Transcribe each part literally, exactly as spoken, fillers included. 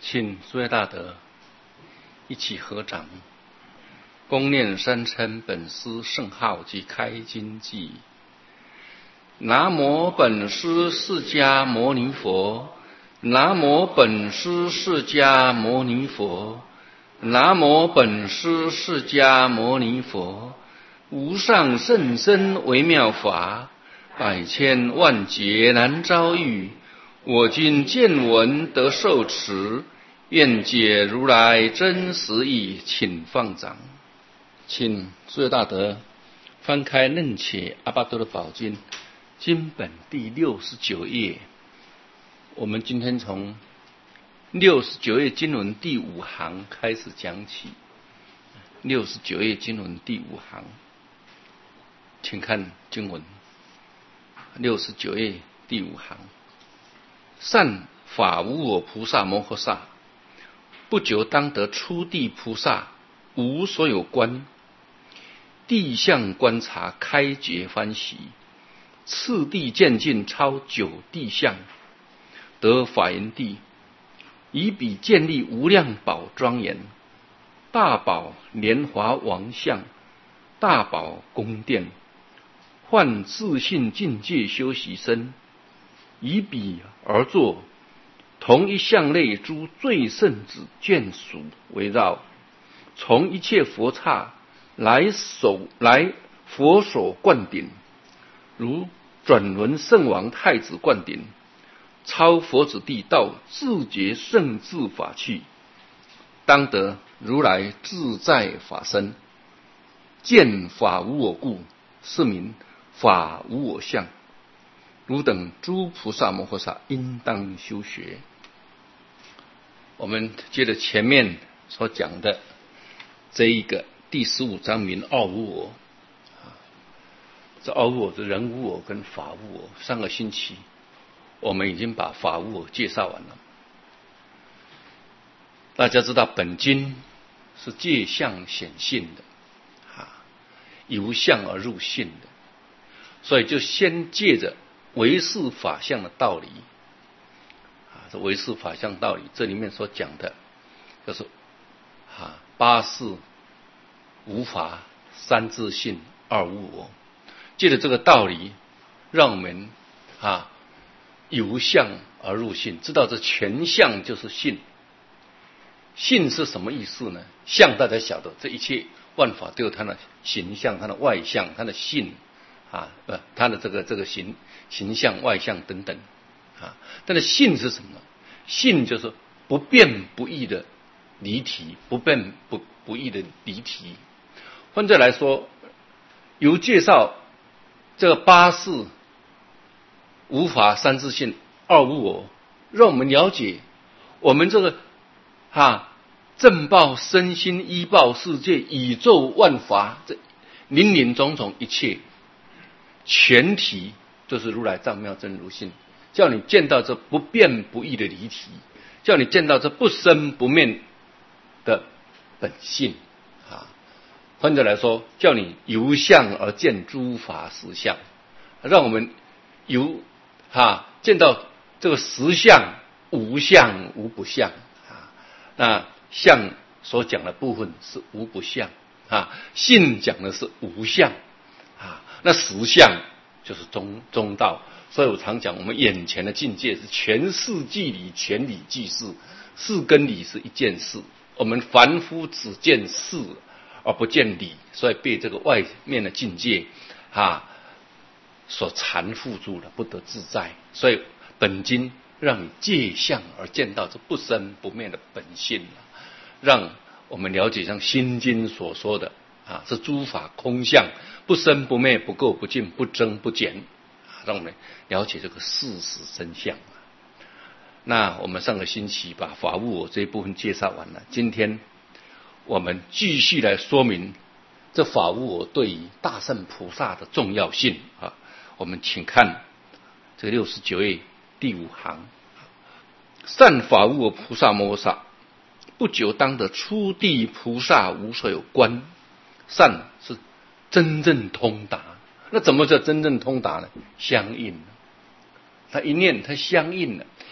请诸位大德一起合掌，恭念三称本师圣号及开经偈。南无本师释迦牟尼佛，南无本师释迦牟尼佛，南无本师释迦牟尼佛。无上甚深微妙法，百千万劫难遭遇。我今见闻得受持，愿解如来真实义，请放掌。请诸位大德翻开楞伽阿跋多的宝经经本第六十九页，我们今天从六十九页经文第五行开始讲起。六十九页经文第五行，请看经文。六十九页第五行，善法无我菩萨摩诃萨，不久当得初地菩萨，无所有观，地相观察开觉欢喜，次第渐进超九地相，得法云地，以彼建立无量宝庄严，大宝莲华王像，大宝宫殿，换自信境界修习身，以彼而作，同一相类诸最圣子眷属围绕，从一切佛刹来手来佛所灌顶，如转轮圣王太子灌顶，超佛子地道自觉圣智法趣，当得如来自在法身，见法无我故，是名法无我相。汝等诸菩萨摩诃萨应当修学。我们接着前面所讲的这一个第十五章名二无我，这二无我是人无我跟法无我。上个星期我们已经把法无我介绍完了。大家知道本经是借相显性的，啊，由相而入性的，所以就先借着唯识法相的道理，啊，这唯识法相道理，这里面所讲的，就是啊，八识、无法、三自性、二无我，借着这个道理，让我们啊由相而入性，知道这全相就是性。性是什么意思呢？相大家晓得，这一切万法都有它的形象、它的外相、它的性啊，不，它的这个这个形形象、外相等等啊。但是性是什么？性就是不变不异的离体，不变不不异的离体。换句来说，由介绍这个八识、无法、三自性、二无我，让我们了解我们这个啊正报身心依报世界宇宙万法这林林种种一切全体就是如来藏妙真如性，叫你见到这不变不异的离体，叫你见到这不生不灭的本性啊。换句来说，叫你由相而见诸法实相，让我们由啊见到这个实相无相无不相啊。那相所讲的部分是无不相啊，性讲的是无相啊，那实相就是中中道。所以我常讲，我们眼前的境界是全事即理，全理即事，事跟理是一件事。我们凡夫只见事而不见理，所以被这个外面的境界啊所缠缚住了，不得自在。所以本经让你借相而见到这不生不灭的本性，让我们了解像心经所说的啊，是诸法空相，不生不灭，不垢不净，不增不减，让我们了解这个事实真相。那我们上个星期把法无我这一部分介绍完了，今天我们继续来说明这法无我对于大乘菩萨的重要性啊。我们请看这个六十九页第五行，善法无我菩萨摩诃萨，不久当得初地菩萨，无所有观。善是真正通达，那怎么叫真正通达呢？相应，他一念他相应了，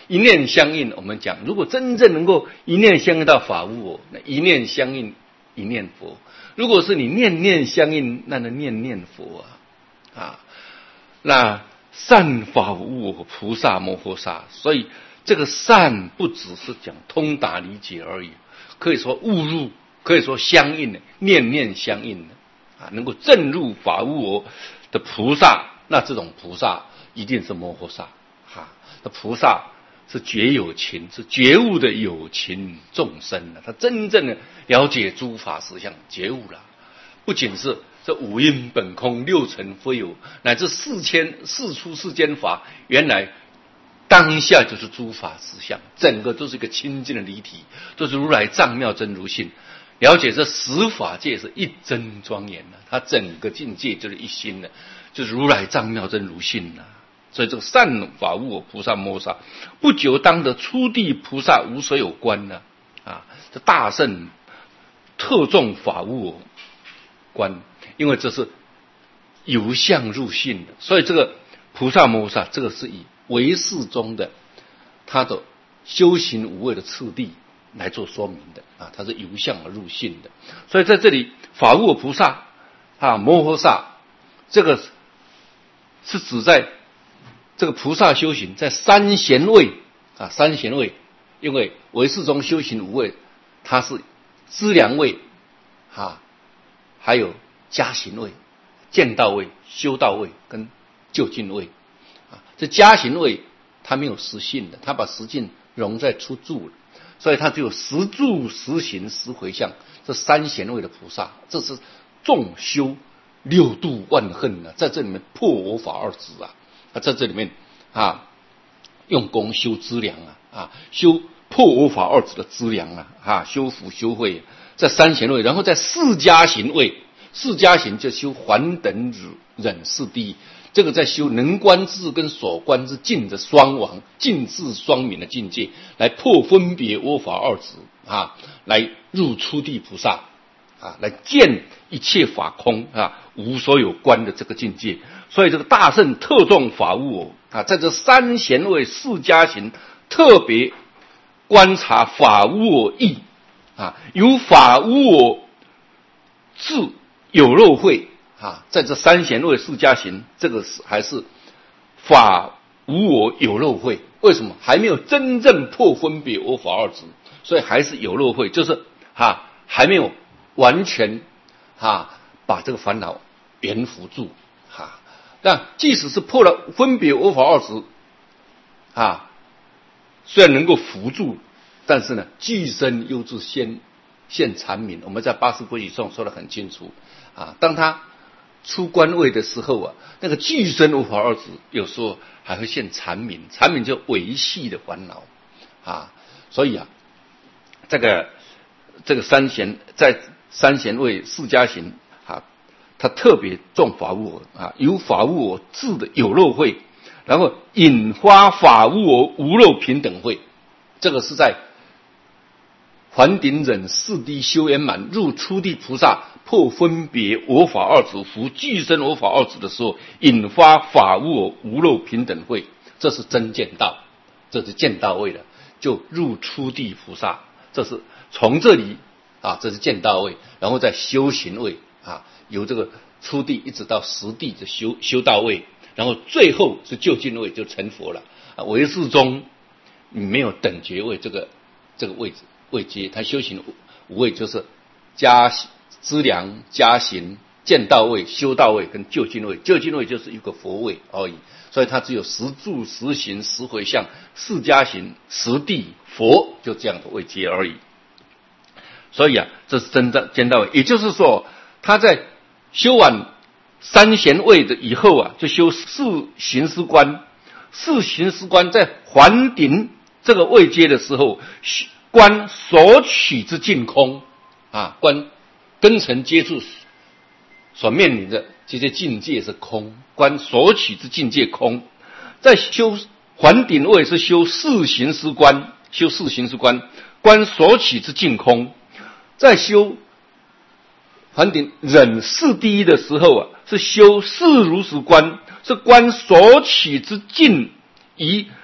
一念相应，我们讲，如果真正能够一念相应到法无我，那一念相应一念佛。如果是你念念相应，那那念念佛啊啊，那善法无我，菩萨摩诃萨。所以这个善不只是讲通达理解而已，可以说悟入，可以说相应的，念念相应的啊，能够证入法无我的菩萨，那这种菩萨一定是摩诃萨啊。那菩萨是觉有情，是觉悟的有情众生，他真正的了解诸法实相，觉悟了。不仅是这五阴本空，六尘非有，乃至四千四出世间法，原来当下就是诸法实相，整个都是一个清净的离体，都是如来藏妙真如性。了解这十法界是一真庄严的，它整个境界就是一心的，就是如来藏妙真如性的。所以这个善法无我，菩萨摩诃萨，不久当得初地菩萨无所有观呢啊！这大圣特重法无我观，因为这是由相入性的，所以这个菩萨摩诃萨，这个是以唯识中的他的修行无畏的次第来做说明的啊，它是由相而入性的。所以在这里法无我菩萨啊，摩诃萨，这个是指在这个菩萨修行在三贤位啊，三贤位，因为唯识中修行无畏，它是资粮位啊，还有加行位、见道位、修道位跟究竟位啊。这加行位它没有实性的，它把实境融在出住了，所以它只有实住、实行、实回向，这三贤位的菩萨，这是众修六度万恨啊，在这里面破我法二执啊。他在这里面啊，用功修资粮啊，啊，修破我法二执的资粮啊，啊，修福修慧，在三贤位，然后在四加行位，四加行就修还等忍四谛，这个在修能观智跟所观之尽的双亡、尽智双泯的境界，来破分别我法二执啊，来入初地菩萨啊，来见一切法空啊，无所有观的这个境界。所以这个大圣特重法无我啊，在这三贤位四加行特别观察法无我义啊，由法无我至有漏慧啊，在这三贤位四加行，这个是还是法无我有漏慧。为什么还没有真正破分别我法二执？所以还是有漏慧，就是啊，还没有完全啊把这个烦恼圆伏住啊。但即使是破了分别我法二执啊，虽然能够伏住，但是呢，具身犹自先现残明。我们在八识规矩中说得很清楚啊，当他出官位的时候啊，那个具身我法二执有时候还会现残明，残明就维系的烦恼啊。所以啊，这个这个三贤在三贤位四加行啊，他特别重法无我啊，由法无我至的有漏慧，然后引发法无我无漏平等慧。这个是在还顶忍四谛修圆满入初地菩萨破分别我法二执伏具身我法二执的时候，引发法无我无漏平等慧，这是真见道，这是见道位的，就入初地菩萨。这是从这里啊，这是见道位，然后再修行位啊，由这个初地一直到实地的修修道位，然后最后是究竟位，就成佛了啊。唯识中你没有等觉位这个这个位置位阶，他修行五位就是加资粮、加行、见道位、修道位跟究竟位，究竟位就是一个佛位而已，所以他只有十住、十行、十回向、四加行、十地佛，就这样的位阶而已。所以啊，这是真正见道位，也就是说他在修完三贤位的以后啊，就修四行思观，四行思观在还顶这个位阶的时候，观所取之尽空啊，观根尘接触所面临的这些境界是空，观所取之境界空。在修还顶位是修四行思观，修四行思观，观所取之尽空。在修还顶忍四第一的时候啊，是修四如实观，是观所取之尽以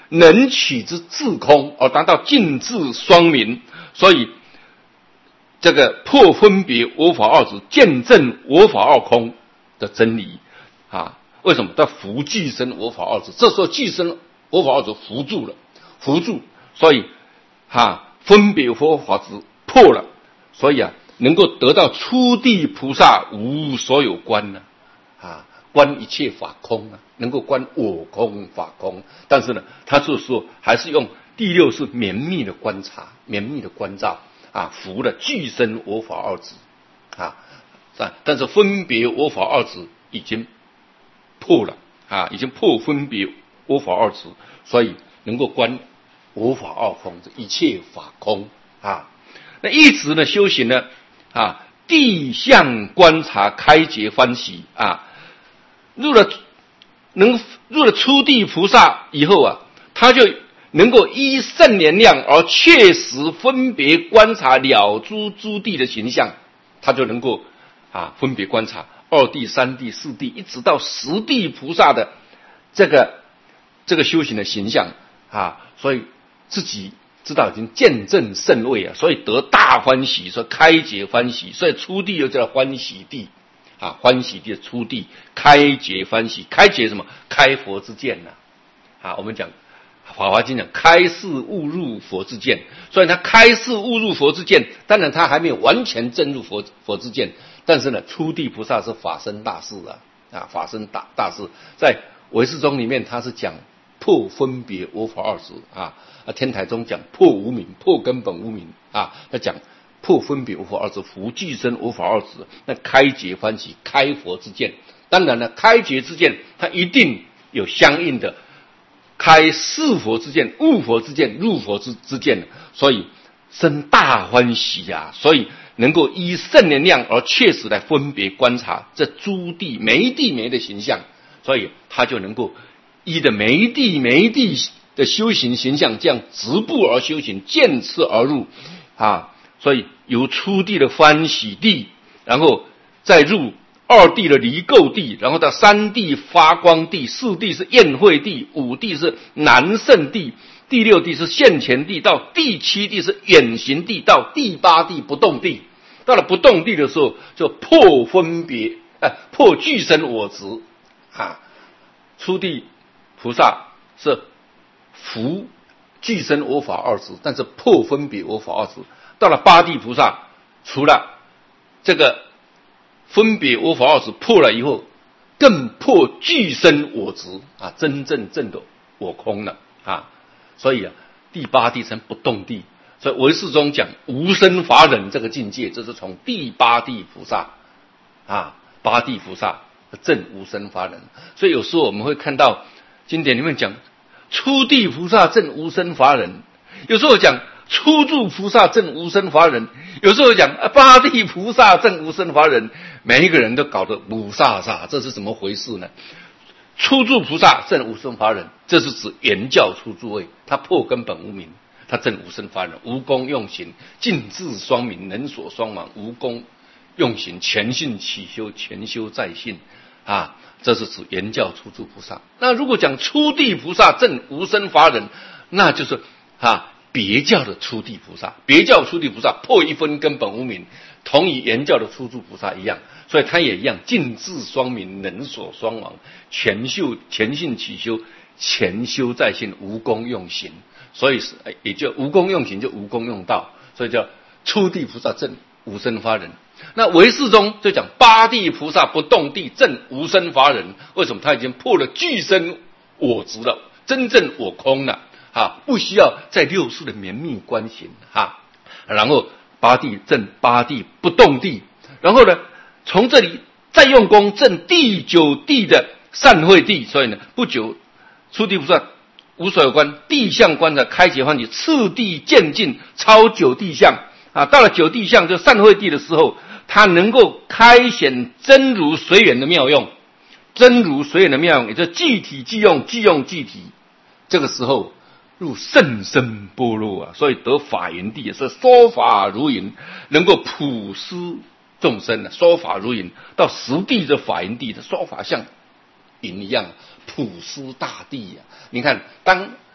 能取之自空，而达到尽智双明。所以这个破分别我法二执，见证我法二空的真理啊。为什么？他伏具生我法二执，这时候具生我法二执伏住了，伏住，所以哈、啊、分别我法执破了，所以啊能够得到初地菩萨无所有观呢啊，观一切法空啊，能够观我空法空。但是呢，他是说还是用第六是绵密的观察，绵密的关照啊，伏了具生我法二执啊，但是分别我法二执已经破了啊，已经破分别我法二执，所以能够观我法二空，一切法空啊。那一直呢修行呢啊，地相观察开解欢喜啊，入了能入了初地菩萨以后啊，他就能够依圣言量而确实分别观察了诸诸地的形象，他就能够啊分别观察二地、三地、四地，一直到十地菩萨的这个这个修行的形象啊，所以自己知道已经见证圣位啊，所以得大欢喜，说开解欢喜，所以初地又叫欢喜地啊，欢喜地的初地，开解欢喜，开解什么？开佛之见呐啊，我们讲法华经讲开示悟入佛之见，所以他开示悟入佛之见，当然他还没有完全证入佛佛之见，但是呢，初地菩萨是法身大士啊，啊，法身大大士，在唯识宗里面他是讲破分别我法二执啊，啊，天台宗讲破无明，破根本无明啊，他讲破分别我法二执，伏具生我法二执，那开解欢喜，开佛之见。当然了，开解之见，它一定有相应的开示佛之见、悟佛之见、入佛之之见，所以生大欢喜呀、啊！所以能够依圣言量而确实来分别观察这诸地每一地每一的形象，所以他就能够依的每一地每一地的修行形象，这样直步而修行，渐次而入啊！所以由初地的欢喜地，然后再入二地的离垢地，然后到三地发光地，四地是宴会地，五地是南胜地，第六地是现前地，到第七地是远行地，到第八地不动地。到了不动地的时候，就破分别，呃，破具生我执啊。初地菩萨是伏具生我法二执，但是破分别我法二执。到了八地菩萨，除了这个分别我法二执破了以后，更破具生我执啊，真正正的我空了啊。所以啊，第八地成不动地。所以唯识中讲无生法忍这个境界，这是从第八地菩萨啊，八地菩萨证无生法忍。所以有时候我们会看到经典里面讲初地菩萨证无生法忍，有时候讲初住菩萨证无生法忍，有时候讲八地菩萨证无生法忍，每一个人都搞得五煞煞，这是怎么回事呢？初住菩萨证无生法忍，这是指原教初住位，他破根本无明，他证无生法忍，无功用行，尽智双明，能所双亡，无功用行，全信起修，全修在信啊，这是指原教初住菩萨。那如果讲初地菩萨证无生法忍，那就是啊别教的初地菩萨，别教初地菩萨破一分根本无明，同与原教的初住菩萨一样，所以他也一样尽智双明，能所双亡，全修全信起修，全修在信，无功用行。所以是也就无功用行就无功用道，所以叫初地菩萨证无生法忍。那唯识中就讲八地菩萨不动地证无生法忍，为什么？他已经破了具生我执了，真正我空了啊，不需要在六识的绵密观行哈。然后八地证八地不动地，然后呢从这里再用功证第九地的善慧地，所以呢不久初地菩萨无所有观，地相观的开解欢喜，次第渐进超九地相啊，到了九地相就善慧地的时候，他能够开显真如随缘的妙用，真如随缘的妙用，也就是具体即用，即用具体。这个时候入甚深般若啊，所以得法云地，所以说法如云，能够普施众生啊，说法如云。到十地的法云地的说法像云一样普施大地啊。你看，当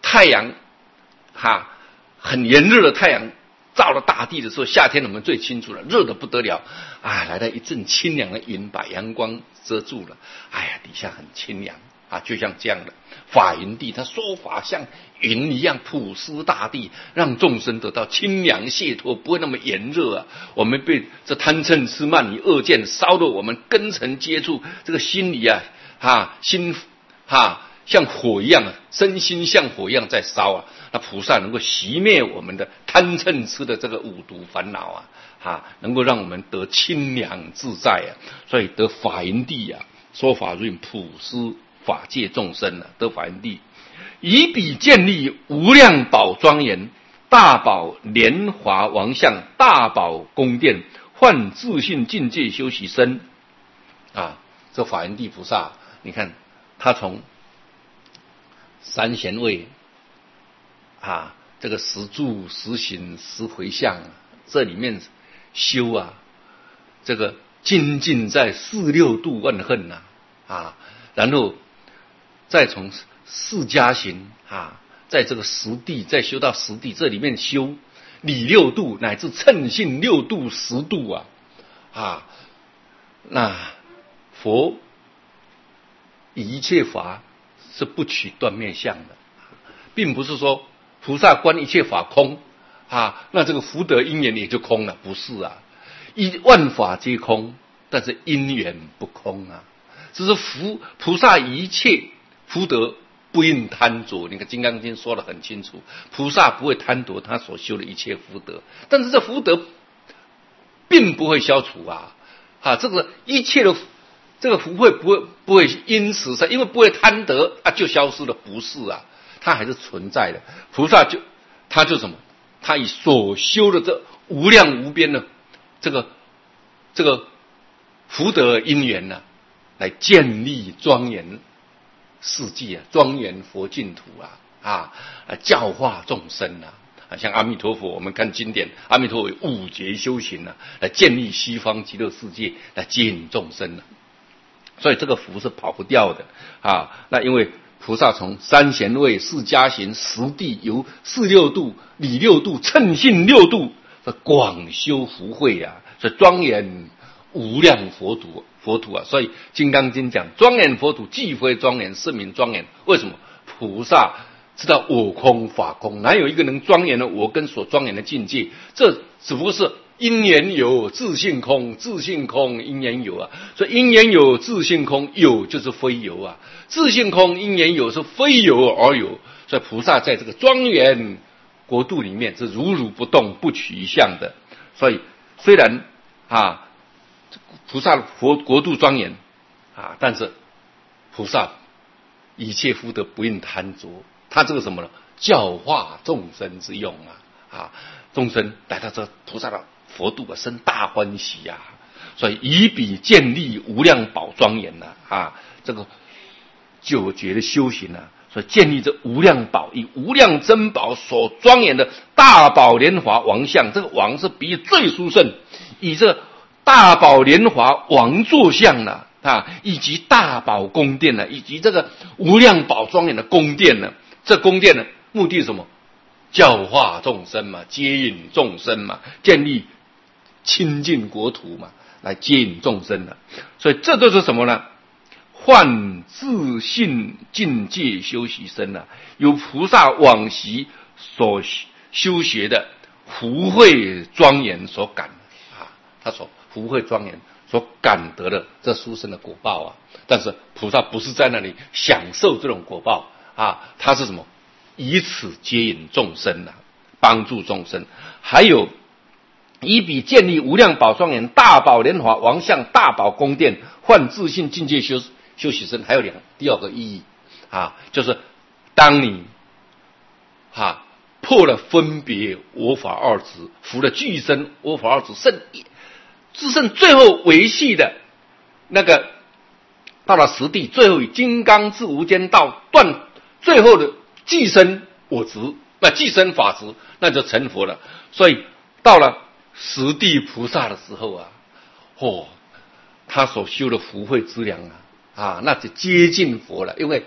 太阳哈很炎热的太阳照了大地的时候，夏天我们最清楚了，热得不得了啊！来了一阵清凉的云，把阳光遮住了，哎呀，底下很清凉啊，就像这样的法云地，他说法像云一样普施大地，让众生得到清凉解脱，不会那么炎热啊。我们被这贪嗔痴慢疑恶见烧得我们根尘接触，这个心里啊，啊心啊像火一样啊，身心像火一样在烧啊。那菩萨能够熄灭我们的贪嗔痴的这个五毒烦恼啊，啊，能够让我们得清凉自在啊。所以得法云地啊，说法润普施法界众生啊，得法云地，以彼建立无量宝庄严、大宝莲华王像、大宝宫殿，换自信境界修习身啊。这法云地菩萨，你看他从三贤位啊，这个十住、十行、十回向，这里面修啊，这个精进在四六度万恨呐 啊, 啊，然后再从四加行啊，在这个十地再修到十地，这里面修理六度乃至称性六度、十度啊啊，那佛以一切法是不取断灭相的，并不是说菩萨观一切法空啊，那这个福德因缘也就空了，不是啊，一万法皆空，但是因缘不空啊。只是福菩萨一切福德不应贪着，你看《金刚经》说得很清楚，菩萨不会贪夺他所修的一切福德，但是这福德并不会消除啊，啊，这个一切的这个福慧不会不会因此因为不会贪得啊就消失了，不是啊。它还是存在的，菩萨就他就什么？他以所修的这无量无边的这个这个福德因缘呢、啊，来建立庄严世界啊，庄严佛净土啊啊，来教化众生啊啊，像阿弥陀佛，我们看经典，阿弥陀佛有五劫修行啊，来建立西方极乐世界，来接引众生啊，所以这个福是跑不掉的啊。那因为菩萨从三贤位、四加行、十地，由四六度、理六度、称性六度，广修福慧啊，所以庄严无量佛土佛土啊。所以《金刚经》讲庄严佛土，既非庄严，是名庄严。为什么？菩萨知道我空法空，哪有一个能庄严的我跟所庄严的境界？这只不过是因缘有，自性空，自性空，因缘有啊。所以因缘有，自性空，有就是非有啊。自性空，因缘有，是非有而有。所以菩萨在这个庄严国度里面是如如不动，不取一相的。所以虽然啊，菩萨佛国度庄严啊，但是菩萨一切福德不应贪着，他这个什么呢？教化众生之用啊啊！众生来到这菩萨的佛度啊，生大欢喜啊！所以以彼建立无量宝庄严呐 啊, 啊，这个九觉的修行啊，所以建立这无量宝，以无量珍宝所庄严的大宝莲华王像，这个王是比喻最殊胜，以这大宝莲华王座像呢 啊, 啊，以及大宝宫殿呢、啊，以及这个无量宝庄严的宫殿呢、啊，这宫殿呢，目的是什么？教化众生嘛，接引众生嘛，建立清净国土嘛，来接引众生的。所以这都是什么呢？换自信境界修习身啊，由菩萨往昔所修学的福慧庄严所感啊，他所福慧庄严所感得的这殊胜的果报啊。但是菩萨不是在那里享受这种果报啊，他是什么？以此接引众生啊，帮助众生。还有以彼建立无量宝庄严、大宝莲华王像、大宝宫殿，换自信境界修修习身。还有两第二个意义啊，就是当你啊破了分别我法二执，服了具身我法二执，剩只剩最后维系的那个，到了实地，最后以金刚智无间道断最后的具身我执，那具身法执，那就成佛了。所以到了实地菩萨的时候啊，哦，他所修的福慧之量啊，啊，那就接近佛了。因为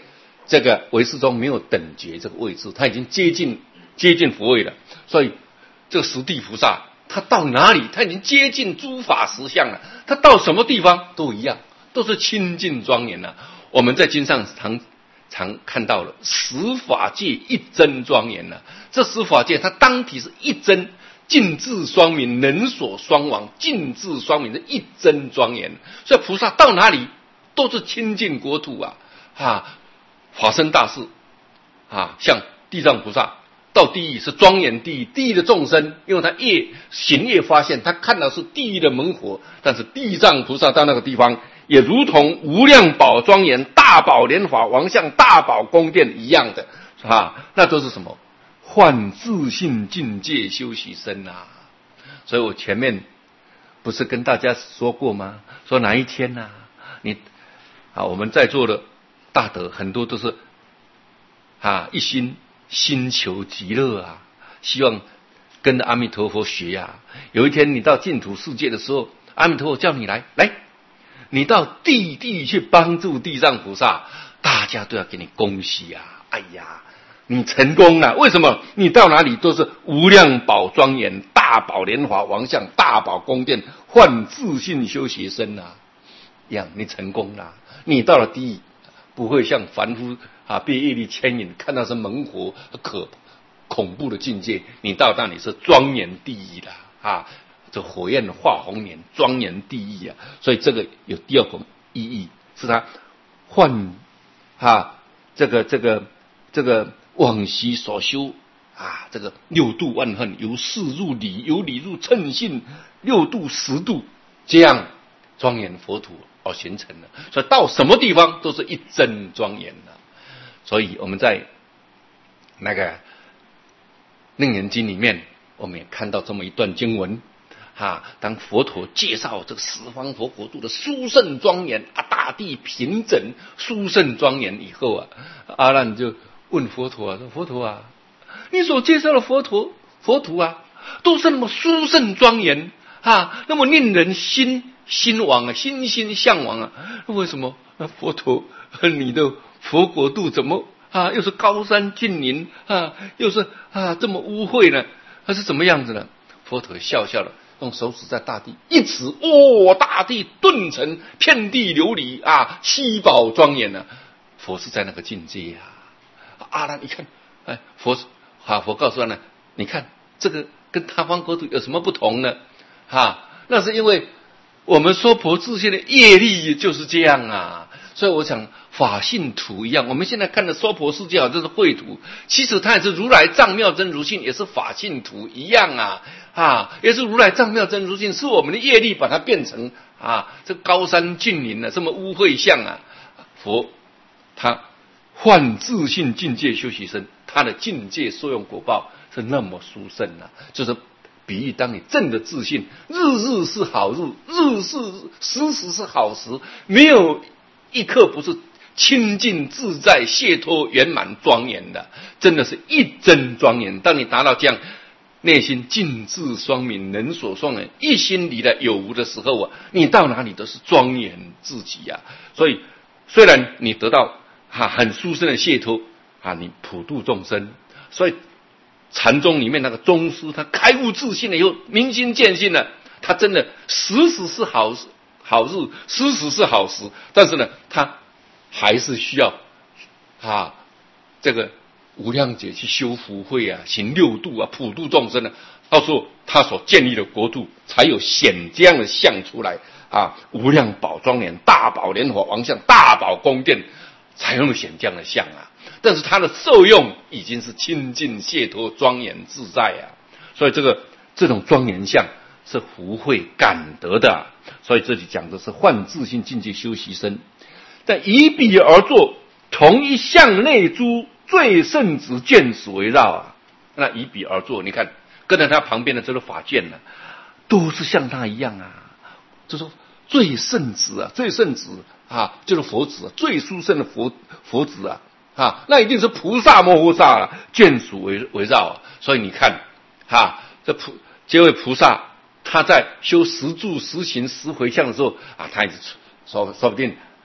这个唯识中没有等觉这个位置，他已经接近接近佛位了。所以这个十地菩萨他到哪里，他已经接近诸法实相了，他到什么地方都一样，都是清净庄严了。我们在经上常常看到了十法界一真庄严了，这十法界它当体是一真，尽智双明，能所双亡，尽智双明的一真庄严。所以菩萨到哪里都是清净国土啊！啊，法身大士啊，像地藏菩萨到地狱是庄严地狱，地狱的众生，因为他业行业发现，他看到是地狱的猛火，但是地藏菩萨到那个地方，也如同无量宝庄严、大宝莲华王像、大宝宫殿一样的啊，那都是什么？幻自性境界修习身啊！所以我前面不是跟大家说过吗？说哪一天啊，你啊，我们在座的大德很多都是啊，一心心求极乐啊，希望跟着阿弥陀佛学啊。有一天你到净土世界的时候，阿弥陀佛叫你来，来，你到地地去帮助地藏菩萨，大家都要给你恭喜啊！哎呀，你成功了！为什么？你到哪里都是无量宝庄严、大宝莲华王像、大宝宫殿，幻自性修学身啊！一样，你成功了。你到了地狱，不会像凡夫啊被业力牵引，看到是猛火可恐怖的境界。你到那里是庄严地狱的啊，这火焰化红莲，庄严地狱啊。所以这个有第二种意义，是他换啊这个这个这个往昔所修啊，这个六度万恨，由事入理，由理入称性，六度十度，这样庄严佛土而形成的。所以到什么地方都是一真庄严的。所以我们在那个楞严经里面，我们也看到这么一段经文啊，当佛陀介绍这个十方佛国度的殊胜庄严啊，大地平整殊胜庄严以后啊，阿难就问佛陀啊，说佛陀啊，你所介绍的佛陀佛土啊，都是那么殊胜庄严啊，那么令人心心往啊，心心向往啊，为什么佛陀你的佛国度怎么啊又是高山峻岭啊，又是啊这么污秽呢？它是怎么样子呢？佛陀笑笑的，用手指在大地一指，哦，大地顿成，遍地琉璃啊，七宝庄严啊！佛是在那个境界啊。阿难一看，哎，佛啊，佛告诉他呢，你看这个跟他方国土有什么不同呢？啊，那是因为我们娑婆自性的业力就是这样啊。所以我想法性土一样，我们现在看的娑婆世界啊，这是秽土，其实它也是如来藏妙真如性，也是法性土一样啊，啊，也是如来藏妙真如性，是我们的业力把它变成啊，这高山峻岭啊，这么污秽相啊。佛他幻自性境界修习身，他的境界受用果报是那么殊胜啊，就是比喻当你正的自信，日日是好日，日是时时是好时，没有一刻不是清净自在、解脱圆满庄严的，真的是一真庄严。当你达到这样内心尽智双明，能所双人，一心离了有无的时候啊，你到哪里都是庄严自己啊。所以虽然你得到啊很殊胜的解脱啊，你普度众生，所以禅宗里面那个宗师，他开悟自信了以后，明心见性了，他真的时时是好事。好日，时时是好时，但是呢，他还是需要啊，这个无量劫去修福慧啊，行六度啊，普度众生呢。到时候他所建立的国度才有显这样的相出来啊，无量宝庄严、大宝莲华王像、大宝宫殿，才有显这样的相啊。但是他的受用已经是清净解脱、庄严自在啊，所以这个这种庄严相是福慧感得的、啊。所以这里讲的是幻自性境界修习身，但以彼而作，同一向内诸最圣子眷属围绕啊。那以彼而作，你看跟着他旁边的这个法眷呢、啊，都是像他一样啊。就说最圣子啊，最圣子啊，就是佛子、啊，最殊胜的佛佛子啊啊，那一定是菩萨摩诃萨啊，眷属围围绕啊。所以你看啊，这菩这位菩萨。他在修十住、十行、十回向的时候啊，他也是说说不定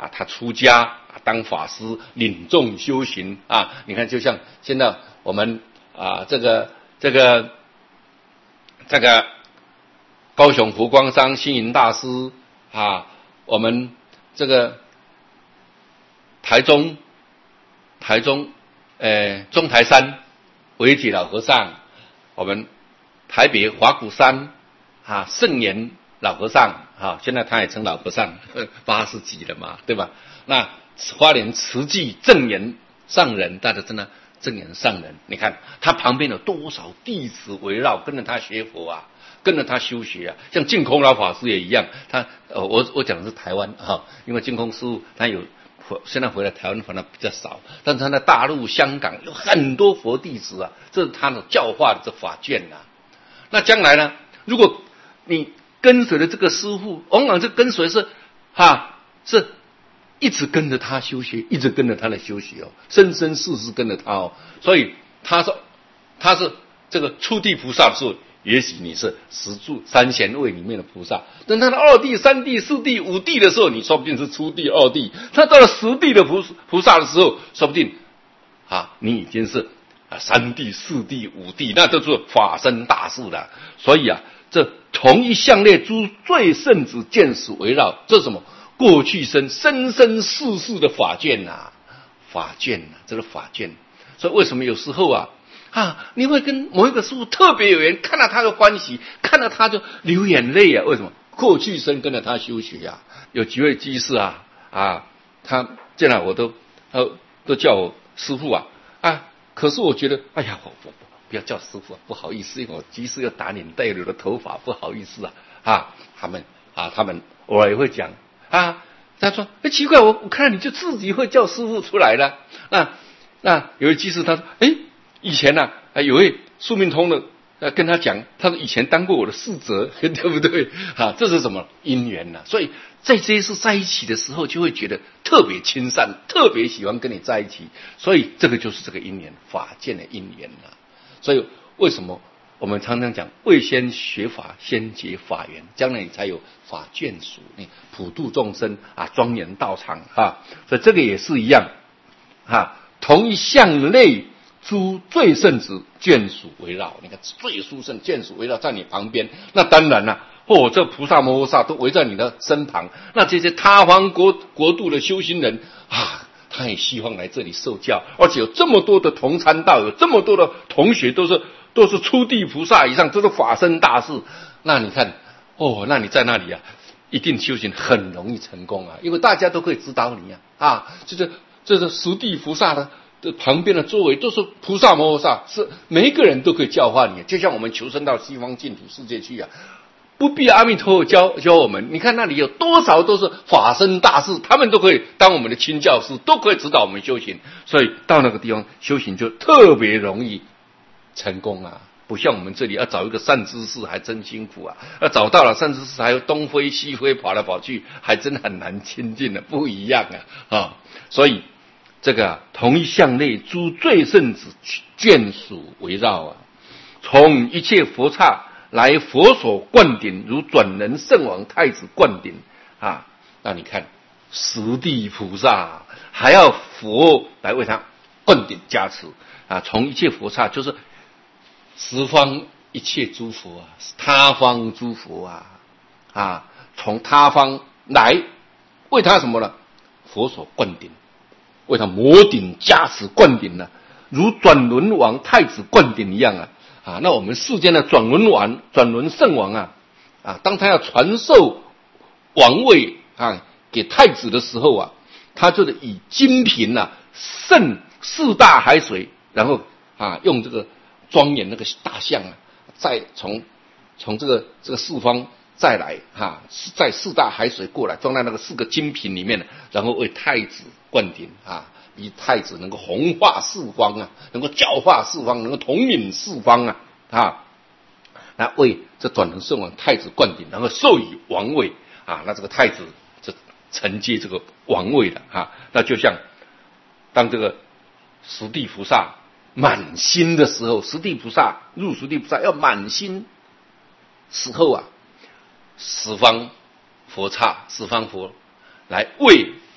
啊，他出家当法师，领众修行啊。你看，就像现在我们啊，这个这个这个高雄佛光山星云大师啊，我们这个台中台中呃中台山维体老和尚，我们台北华鼓山啊圣严老和尚啊，现在他也成老和尚，八十几了嘛，对吧？那花莲慈济正言上人，大家知道正言上人，你看他旁边有多少弟子围绕，跟着他学佛啊，跟着他修学啊。像净空老法师也一样，他呃我我讲的是台湾啊，因为净空师父他有现在回来台湾反而比较少，但是他在大陆、香港有很多佛弟子啊，这是他的教化的这法卷啊。那将来呢，如果你跟随了这个师父，往往这跟随是哈是一直跟着他修学，一直跟着他的修学哦，生生世世跟着他哦。所以他说他是这个初地菩萨的时候，也许你是十住三贤位里面的菩萨，等他的二地、三地、四地、五地的时候，你说不定是初地、二地。他到了十地的菩菩萨的时候，说不定啊，你已经是啊三地、四地、五地，那都是法身大事了。所以啊，这同一项列诸最圣子见识围绕，这是什么？过去生生生世世的法卷呐、啊，法卷呐、啊，这是法卷。所以为什么有时候啊啊，你会跟某一个师父特别有缘，看到他就欢喜，看到他就流眼泪啊？为什么？过去生跟着他修学啊。有几位居士啊啊，他见了我都呃都叫我师父啊啊，可是我觉得，哎呀，我我不要叫师父啊，不好意思，因为我居士要打领带，留的头发，不好意思啊啊，他们啊他们偶尔也会讲。啊，他说：“哎，奇怪，我我看到你就自己会叫师父出来了。”那那有一居士他说：“哎，以前呢、啊，有位宿命通的，呃，跟他讲，他说以前当过我的侍者，对不对？啊，这是什么因缘呢、啊？所以在这一次在一起的时候，就会觉得特别亲善，特别喜欢跟你在一起。所以这个就是这个因缘，法见的因缘啊。所以为什么？”我们常常讲，未先学法，先结法缘，将来你才有法眷属，你普度众生啊，庄严道场啊。所以这个也是一样啊，同一项内诸最圣子眷属围绕，你看最殊胜眷属围绕在你旁边，那当然了、啊，哦，这菩萨摩诃萨都围在你的身旁，那这些他方国国度的修行人啊。他也希望来这里受教，而且有这么多的同参道，有这么多的同学都是都是初地菩萨以上，都是法身大士。那你看，哦，那你在那里啊，一定修行很容易成功啊，因为大家都可以指导你啊，啊，就是这是十地菩萨的的旁边的周围都是菩萨摩诃萨，是每一个人都可以教化你，就像我们求生到西方净土世界去啊。不必阿弥陀佛教教我们，你看那里有多少都是法身大士，他们都可以当我们的亲教师，都可以指导我们修行，所以到那个地方修行就特别容易成功啊！不像我们这里要找一个善知识还真辛苦啊，要找到了善知识还要东飞西飞跑来跑去，还真很难亲近的，不一样啊啊！所以这个、啊、同一项内诸最圣子眷属围绕啊，从一切佛刹。来佛所灌顶，如转轮圣王太子灌顶啊！那你看十地菩萨还要佛来为他灌顶加持啊！从一切佛刹就是十方一切诸佛啊，他方诸佛啊啊，从他方来为他什么呢？佛所灌顶，为他摩顶加持灌顶呢、啊，如转轮王太子灌顶一样啊！啊，那我们世间的转轮王、转轮圣王啊，啊，当他要传授王位啊给太子的时候啊，他就是以金瓶啊盛四大海水，然后啊用这个庄严那个大象啊，再从从这个这个四方再来哈、啊，在四大海水过来装在那个四个金瓶里面，然后为太子灌顶啊。以太子能够弘化四方啊，能够教化四方，能够统领四方啊啊！那为这转轮圣王太子灌顶，然后授予王位啊，那这个太子就承接这个王位了啊。那就像当这个十地菩萨满心的时候，十地菩萨入十地菩萨要满心时候啊，十方佛刹、十方佛来为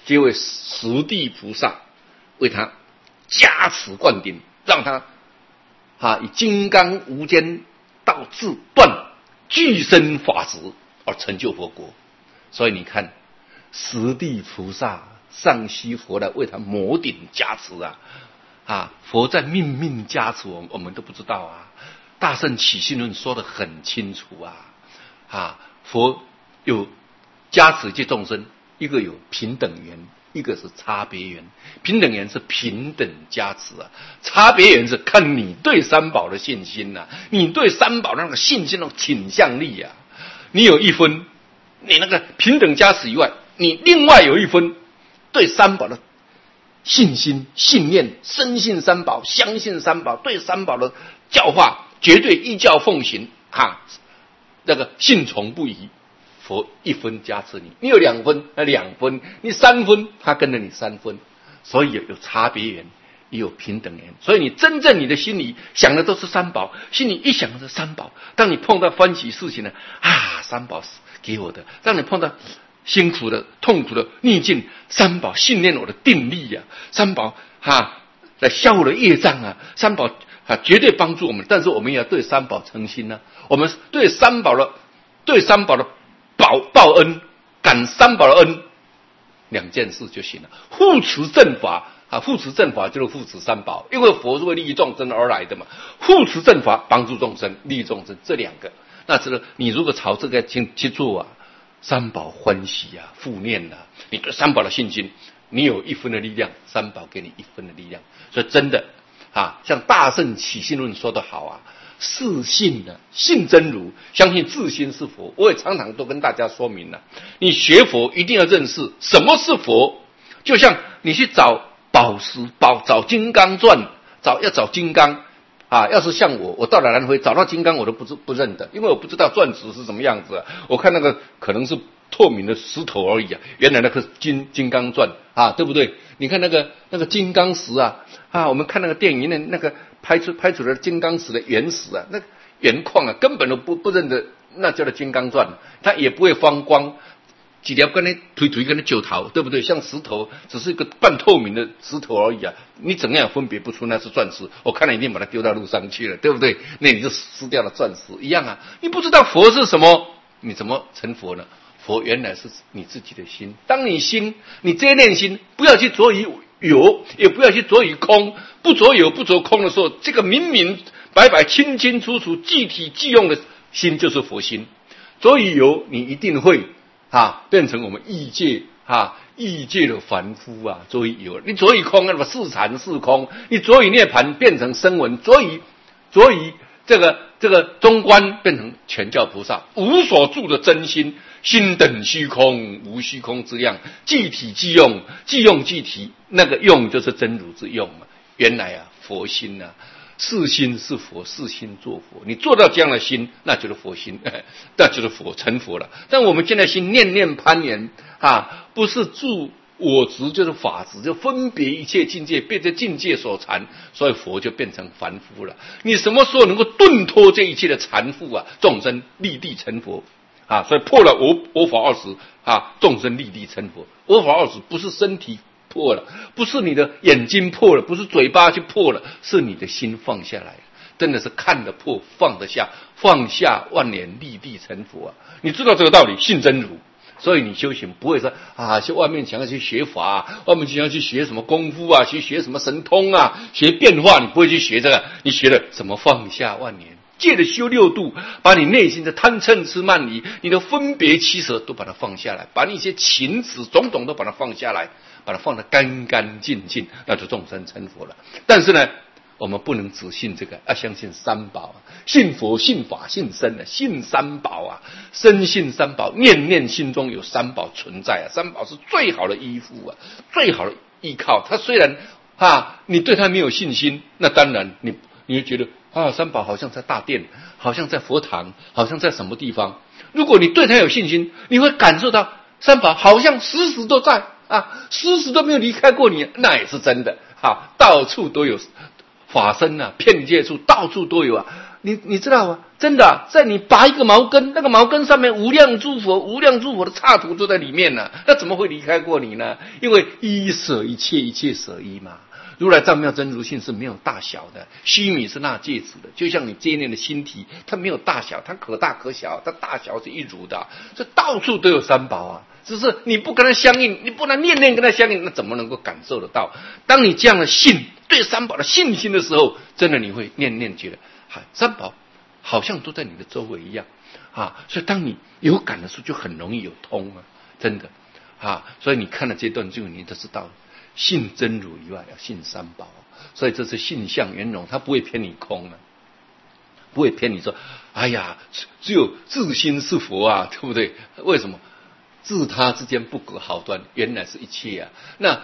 皆为十地菩萨为他加持灌顶，让他啊以金刚无间道自断具身法执而成就佛国。所以你看，十地菩萨上须佛来为他摩顶加持啊！啊，佛在命命加持我们，我们都不知道啊。大乘起信论说得很清楚啊！啊，佛有加持这众生，一个有平等缘，一个是差别缘。平等缘是平等加持啊，差别缘是看你对三宝的信心呐、啊，你对三宝那个信心的倾向力啊。你有一分，你那个平等加持以外，你另外有一分对三宝的信心、信念，深信三宝，相信三宝，对三宝的教化绝对依教奉行啊，那个信从不疑。佛一分加持你，你有两分，那两分，你三分，他跟着你三分，所以有有差别缘，也有平等缘。所以你真正你的心里想的都是三宝，心里一想的是三宝，当你碰到欢喜事情呢，啊，三宝是给我的；当你碰到辛苦的、痛苦的逆境，三宝训练我的定力呀、啊，三宝哈来消我的业障啊，三宝啊绝对帮助我们。但是我们也要对三宝诚心呢、啊，我们对三宝的对三宝的报报恩，感三宝的恩，两件事就行了。护持正法啊，护持正法就是护持三宝，因为佛是为利益众生而来的嘛。护持正法，帮助众生，利益众生，这两个，那这个你如果朝这个去去做啊，三宝欢喜啊，护念啊，你对三宝的信心，你有一分的力量，三宝给你一分的力量。所以真的啊，像大乘起信论说得好啊。是信的，信真如，相信自心是佛。我也常常都跟大家说明了，你学佛一定要认识什么是佛。就像你去找宝石，宝找金刚钻，找要找金刚啊。要是像我，我到了南非找到金刚，我都不不认得，因为我不知道钻石是什么样子、啊。我看那个可能是透明的石头而已啊，原来那个金金刚钻啊，对不对？你看那个那个金刚石啊啊，我们看那个电影的那个。拍出拍出来的金刚石的原石啊，那个原矿啊，根本都不不认得，那叫做金刚钻，它也不会发光，几条跟那推推跟那九头，对不对？像石头，只是一个半透明的石头而已啊，你怎样分别不出那是钻石？我看了一定把它丢到路上去了，对不对？那你就失掉了钻石一样啊！你不知道佛是什么，你怎么成佛呢？佛原来是你自己的心，当你心，你这念心，不要去着于有，也不要去着于空，不着有不着空的时候，这个明明白白清清楚楚即体即用的心就是佛心。着于有，你一定会啊变成我们异界啊异界的凡夫啊。着于有，你着于空，那么是禅是空；你着于涅盘，变成声闻；着于着于这个这个中观，变成全教菩萨，无所住的真心。心等虚空，无虚空之量，即体即用，即用即体，那个用就是真如之用嘛。原来啊，佛心啊，是心是佛，是心做佛。你做到这样的心，那就是佛心，那就是佛成佛了。但我们现在心念念攀缘啊，不是住我执就是法执，就分别一切境界，被这境界所缠，所以佛就变成凡夫了。你什么时候能够顿脱这一切的缠缚啊？众生立地成佛。啊，所以破了我我法二十啊，众生立地成佛。我法二十不是身体破了，不是你的眼睛破了，不是嘴巴去破了，是你的心放下来了。真的是看得破，放得下，放下万年立地成佛啊！你知道这个道理，信真如。所以你修行不会说啊，去外面想要去学法、啊，外面想要去学什么功夫啊，去学什么神通啊，学变化，你不会去学这个，你学了怎么放下万年。借着修六度，把你内心的贪嗔痴慢疑，你的分别七舍都把它放下来，把你一些情执种种都把它放下来，把它放得干干净净，那就众生成佛了。但是呢，我们不能只信这个，要相信三宝啊，信佛、信法、信僧啊，信三宝啊，深信三宝，念念心中有三宝存在啊，三宝是最好的依附啊，最好的依靠。他虽然啊，你对他没有信心，那当然你你会觉得。啊，三宝好像在大殿，好像在佛堂，好像在什么地方。如果你对他有信心，你会感受到三宝好像时时都在啊，时时都没有离开过你，那也是真的。啊，到处都有法身啊，遍界处到处都有啊。你你知道吗？ 真的、啊，在你拔一个毛根，那个毛根上面无量诸佛、无量诸佛的刹土都在里面呢、啊，那怎么会离开过你呢？因为一舍一切，一切舍一嘛。如来藏妙真如性是没有大小的，须弥是那芥子的，就像你接念的心体，它没有大小，它可大可小，它大小是一如的，这到处都有三宝啊。只是你不跟它相应，你不能念念跟它相应，那怎么能够感受得到？当你这样的信对三宝的信心的时候，真的你会念念觉得，啊，三宝好像都在你的周围一样啊。所以当你有感的时候，就很容易有通啊，真的啊。所以你看了这段经文，你就知道，信真如以外要信三宝，所以这是性相圆融，它不会偏你空啊，不会偏你说，哎呀，只有自心是佛啊，对不对？为什么？自他之间不隔毫端，原来是一切啊。那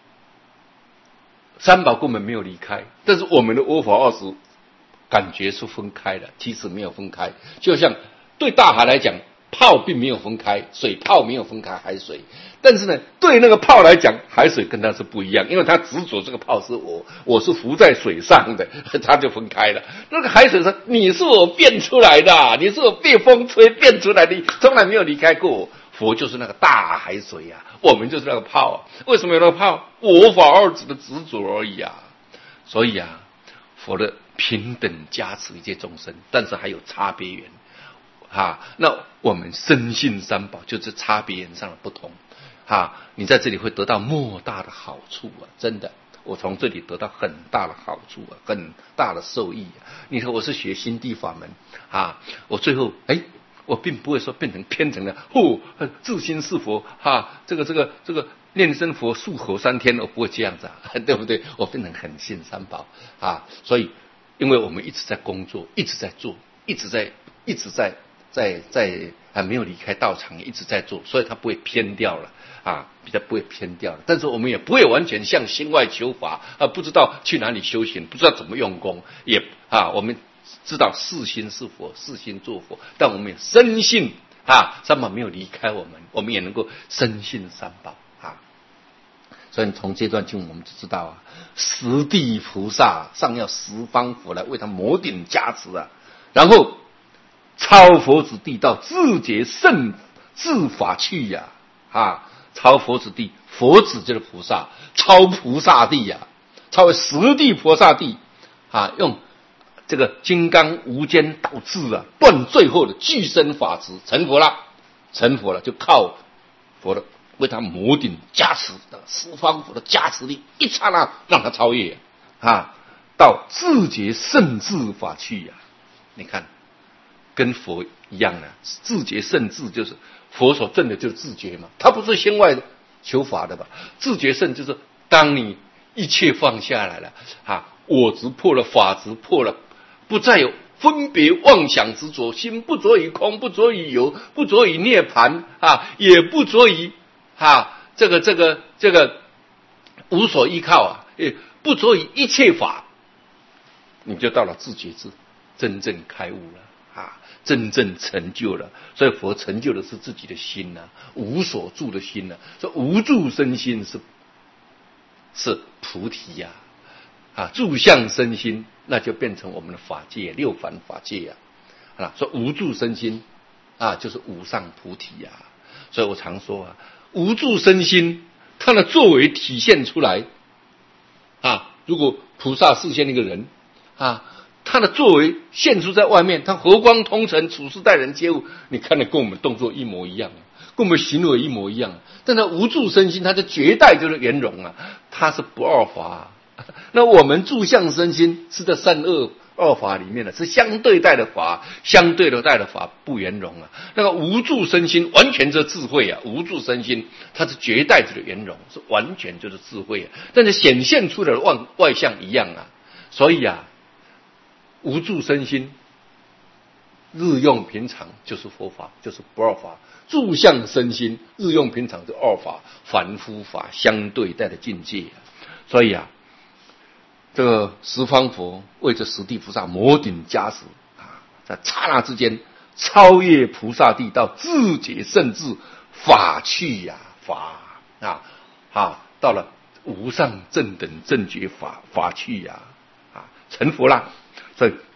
三宝根本没有离开，但是我们的我法二十感觉是分开的，其实没有分开。就像对大海来讲，泡并没有分开，水泡没有分开海水，但是呢，对那个泡来讲，海水跟它是不一样，因为它执着这个泡是我，我是浮在水上的，它就分开了。那个海水说，你是我变出来的，你是我被风吹变出来的，从来没有离开过我。佛就是那个大海水啊，我们就是那个泡啊。为什么有那个泡？我法二执的执着而已啊。所以啊，佛的平等加持一切众生，但是还有差别缘啊。那我们深信三宝就是差别缘上的不同啊。你在这里会得到莫大的好处啊，真的，我从这里得到很大的好处啊，很大的受益啊。你说我是学心地法门啊，我最后哎。我并不会说变成偏成了哦，自心是佛哈，这个这个这个念身佛漱口三天，我不会这样子啊，对不对？我变成很信三宝啊，所以因为我们一直在工作，一直在做，一直在一直在在在啊，没有离开道场，一直在做，所以它不会偏掉了啊，比较不会偏掉了。但是我们也不会完全向心外求法啊，不知道去哪里修行，不知道怎么用功，也啊，我们。知道是心是佛，是心做佛，但我们也深信啊，三宝没有离开我们，我们也能够深信三宝啊。所以从这段经文我们就知道啊，十地菩萨上要十方佛来为他摩顶加持啊，然后超佛子地到自觉圣智法去呀 啊, 啊，超佛子地，佛子就是菩萨，超菩萨地呀、啊，超十地菩萨地啊，用。这个金刚无间道智啊，断最后的具身法执，成佛了，成佛了，就靠佛的为他摩顶加持的十方佛的加持力，一刹那让他超越啊，到自觉圣智法去呀、啊。你看，跟佛一样的，自觉圣智就是佛所证的，就是自觉嘛，他不是心外求法的吧？自觉圣就是当你一切放下来了啊，我执破了，法执破了。不再有分别妄想执着，心不着于空，不着于有，不着于涅槃啊，也不着于啊这个这个这个无所依靠啊，也不着于一切法，你就到了自觉智，真正开悟了啊，真正成就了。所以佛成就的是自己的心呐、啊，无所住的心呐、啊，这无住身心是是菩提呀、啊，啊住相身心。那就变成我们的法界，六凡法界呀、啊，啊，说无住身心啊，就是无上菩提呀、啊。所以我常说啊，无住身心，它的作为体现出来啊。如果菩萨示现一个人啊，他的作为现出在外面，他和光通尘，处事待人接物，你看的跟我们动作一模一样，跟我们行为一模一样。但他无住身心，他的绝代就是圆融啊，他是不二法、啊。那我们住相身心是在善恶二法里面的，是相对待的法，相对的待的法不圆融啊。那个无住身心完全就是智慧啊，无住身心它是绝代的圆融，是完全就是智慧啊。但是显现出来的外外相一样啊，所以啊，无住身心日用平常就是佛法，就是不二法；住相身心日用平常就二法，凡夫法相对待的境界啊。所以啊。这个十方佛为这十地菩萨摩顶加持啊，在刹那之间超越菩萨地到自觉圣智法去呀、啊、法啊啊，到了无上正等正觉法法去呀 啊, 啊成佛了。所以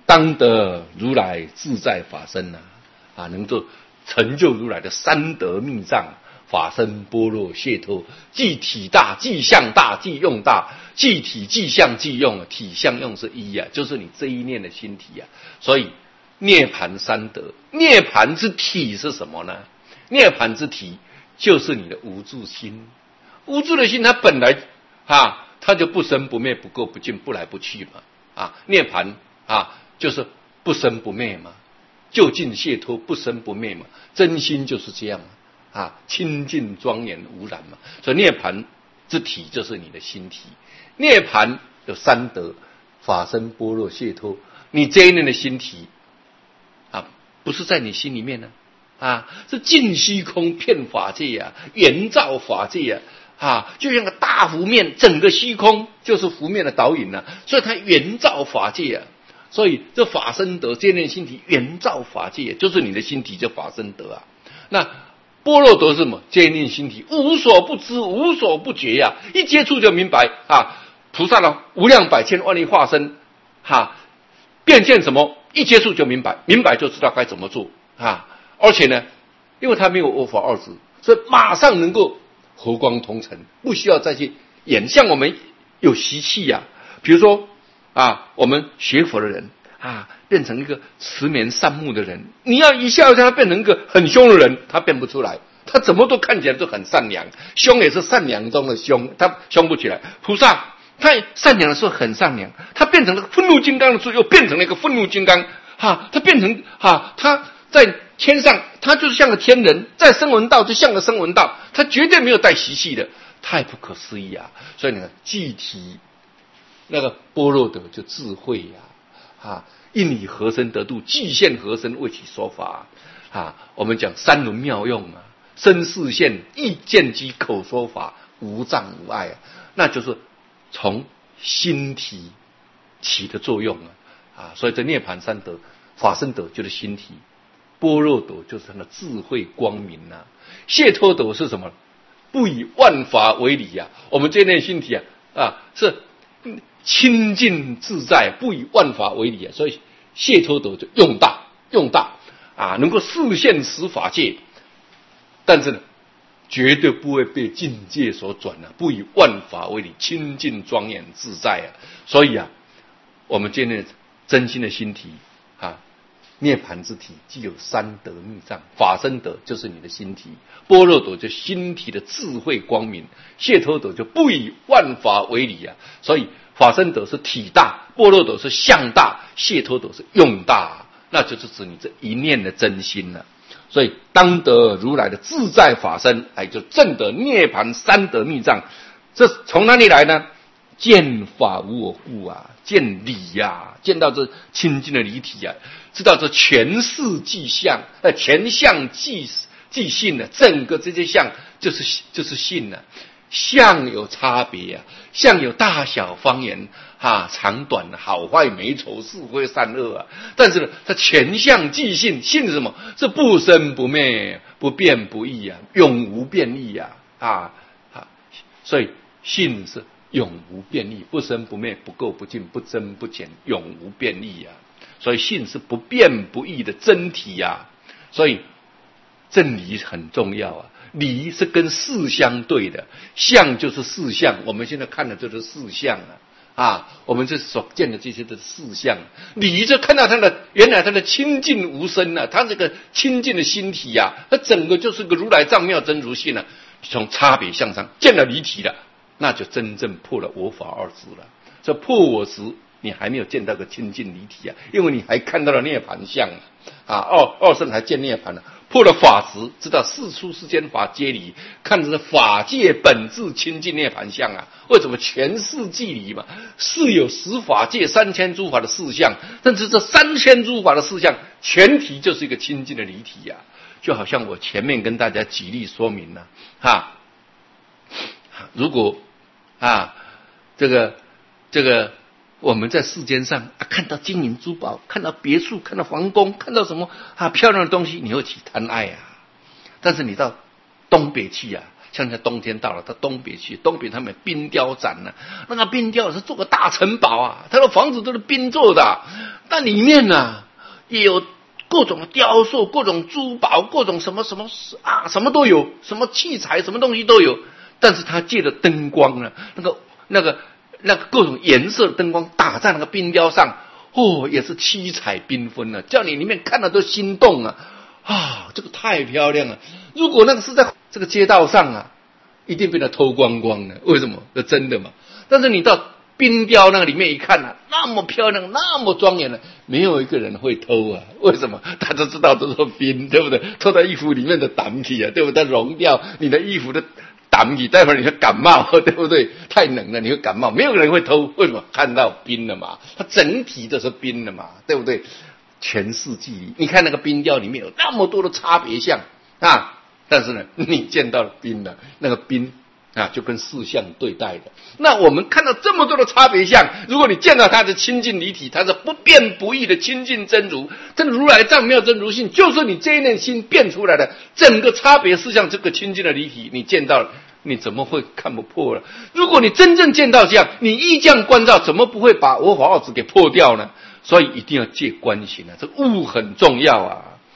当得如来自在法身啊，啊，能够成就如来的三德密藏。法身般若解脱，既体大，既相大，既用大，既体既相既用，体相用是一啊，就是你这一念的心体啊。所以涅盘三德，涅盘之体是什么呢？涅盘之体就是你的无住心，无住的心，它本来啊，它就不生不灭，不垢不净，不来不去嘛。啊，涅盘啊，就是不生不灭嘛，究竟解脱，不生不灭嘛，真心就是这样嘛。啊，清净庄严无染嘛，所以涅盘之体就是你的心体。涅盘有三德：法身般若解脱。你这一念的心体啊，不是在你心里面呢，啊，是尽虚空遍法界啊，圆照法界啊，啊，就像个大湖面，整个虚空就是湖面的导引啊，所以它圆照法界啊。所以这法身德这一念心体圆照法界，就是你的心体叫法身德啊。那般若德是什么？这一念心体无所不知，无所不觉呀、啊！一接触就明白啊！菩萨的无量百千万亿化身，哈、啊，变现什么？一接触就明白，明白就知道该怎么做啊！而且呢，因为他没有我法二执，所以马上能够和光同尘，不需要再去演。像我们有习气呀、啊，比如说啊，我们学佛的人。啊，变成一个慈眉善目的人，你要一下让他变成一个很凶的人，他变不出来，他怎么都看起来都很善良，凶也是善良中的凶，他凶不起来。菩萨他善良的时候很善良，他变成了愤怒金刚的时候又变成了一个愤怒金刚，哈，他变成哈，他在天上他就是像个天人，在声闻道就像个声闻道，他绝对没有带习气的，太不可思议啊！所以你看，具体那个般若德就智慧呀、啊。啊，应以和身得度，具现和身为其说法啊。我们讲三轮妙用啊，身视现，意见机，口说法，无障无碍啊。那就是从心体起的作用啊啊。所以这涅盘三德，法身德就是心体，般若德就是它的智慧光明啊。解脱德是什么？不以万法为理啊。我们这念心体啊啊是。清净自在，不以万法为理啊！所以解脱德就用大用大啊，能够示现十法界，但是呢，绝对不会被境界所转啊！不以万法为理，清净庄严自在啊！所以啊，我们今天真心的心体啊，涅盘之体，既有三德密藏，法身德就是你的心体，般若德就心体的智慧光明，解脱德就不以万法为理啊！所以。法身德是体大，般若德是相大，解脱德是用大，那就是指你这一念的真心了。所以当得如来的自在法身，哎，就证得涅盘三德密藏。这从哪里来呢？见法无我故啊，见理呀、啊，见到这清净的理体啊，知道这全是即相，呃，全相即即性的，整个这些相就是就是性了。相有差别啊，相有大小方圆啊，长短好坏美丑是非善恶啊。但是呢，它全相即性，性是什么？是不生不灭，不变不异啊，永无变异啊啊啊！所以性是永无变异，不生不灭，不垢不净，不增不减，永无变异啊。所以性是不变不异的真体啊。所以真理很重要啊。理是跟事相对的，相就是事相，我们现在看的就是事相啊，啊，我们这所见的这些的事相，理就看到它的原来它的清净无声啊，它这个清净的心体啊，它整个就是个如来藏妙真如性啊，从差别相上见了离体了，那就真正破了我法二执了。这破我执，你还没有见到个清净离体啊，因为你还看到了涅盘相啊，二二圣还见涅盘了。破了法执，知道世出世间法皆离，看的是法界本质清净涅盘相啊。为什么全是即离嘛？是有十法界三千诸法的事相，但是这三千诸法的事相，全体就是一个清净的离体呀、啊。就好像我前面跟大家举例说明了，哈，如果啊，这个这个。我们在世间上、啊、看到金银珠宝，看到别墅，看到皇宫，看到什么啊漂亮的东西，你会起贪爱啊。但是你到东北去啊， 像现在冬天到了，到东北去，东北他们有冰雕展呢、啊，那个冰雕是做个大城堡啊，他的房子都是冰做的、啊，但里面呢、啊、也有各种雕塑、各种珠宝、各种什么什么啊，什么都有，什么器材、什么东西都有。但是他借着灯光呢，那个那个那个各种颜色的灯光打在那个冰雕上，哦，也是七彩缤纷啊，叫你里面看了都心动啊！啊，这个太漂亮了。如果那个是在这个街道上啊，一定被他偷光光的。为什么？这真的嘛？但是你到冰雕那个里面一看啊，那么漂亮，那么庄严的，没有一个人会偷啊。为什么？他都知道这是冰，对不对？偷在衣服里面的胆体啊，对不对？融掉你的衣服的胆体，待会儿你会感冒，对不对？太冷了，你会感冒，没有人会偷。为什么？看到冰了嘛，它整体都是冰的嘛，对不对？全世纪，你看那个冰雕里面有那么多的差别相啊，但是呢，你见到了冰了，那个冰啊，就跟四相对待的。那我们看到这么多的差别相，如果你见到它的清净离体，它是不变不异的清净真如，真如来藏妙真如性，就是你这一念心变出来的整个差别事项，这个清净的离体，你见到了，你怎么会看不破了？如果你真正见到这样，你依这样观照，怎么不会把我法奥子给破掉呢？所以一定要戒观行啊，这悟很重要啊。